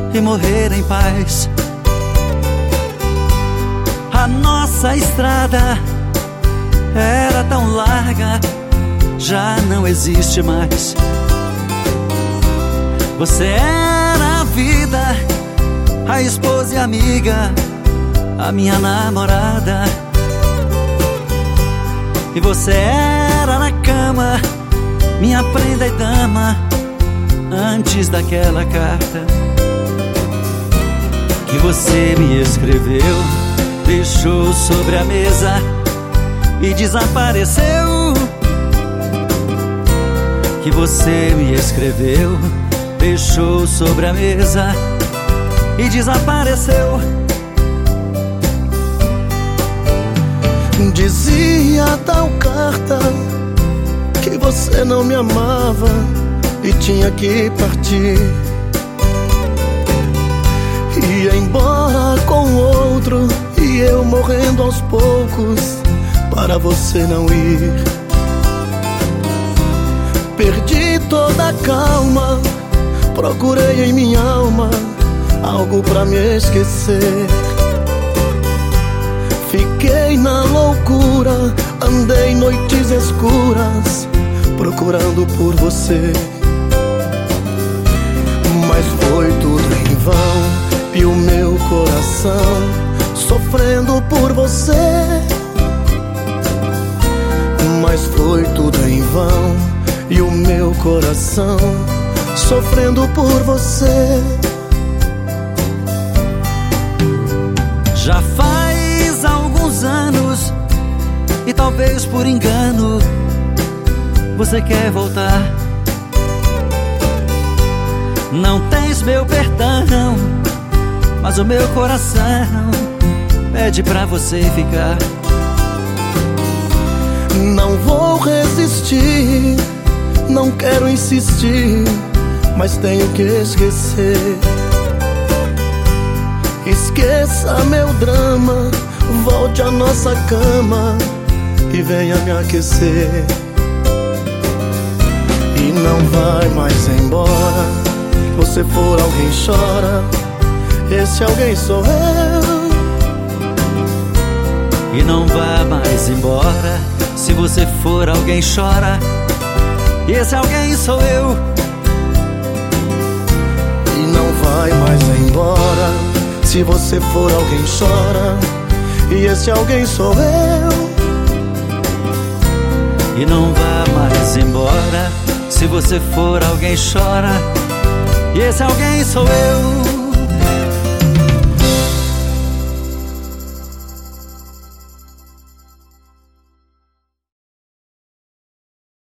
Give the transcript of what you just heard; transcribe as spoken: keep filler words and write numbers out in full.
e morrer em paz. A nossa estrada era tão larga, já não existe mais. Você era a vida, a esposa e amiga, a minha namorada. E você era na cama, minha prenda e dama, antes daquela carta que você me escreveu, deixou sobre a mesa e desapareceu. Que você me escreveu, deixou sobre a mesa e desapareceu. Dizia tal carta que você não me amava e tinha que partir. Ia embora com outro e eu morrendo aos poucos para você não ir. Perdi toda a calma, procurei em minha alma algo pra me esquecer. Fiquei na loucura, andei noites escuras procurando por você. Mas foi tudo em vão e o meu coração sofrendo por você. Mas foi tudo em vão e o meu coração sofrendo por você. Já faz alguns anos e talvez por engano você quer voltar. Não tens meu perdão, mas o meu coração pede pra você ficar. Não vou resistir, não quero insistir, mas tenho que esquecer. Esqueça meu drama, volte à nossa cama e venha me aquecer. E não vai mais embora, você for alguém chora, esse alguém sou eu. E não vá mais embora, se você for alguém chora, e esse alguém sou eu. E não vai mais embora, se você for alguém chora, e esse alguém sou eu. E não vá mais embora, se você for alguém chora, e esse alguém sou eu.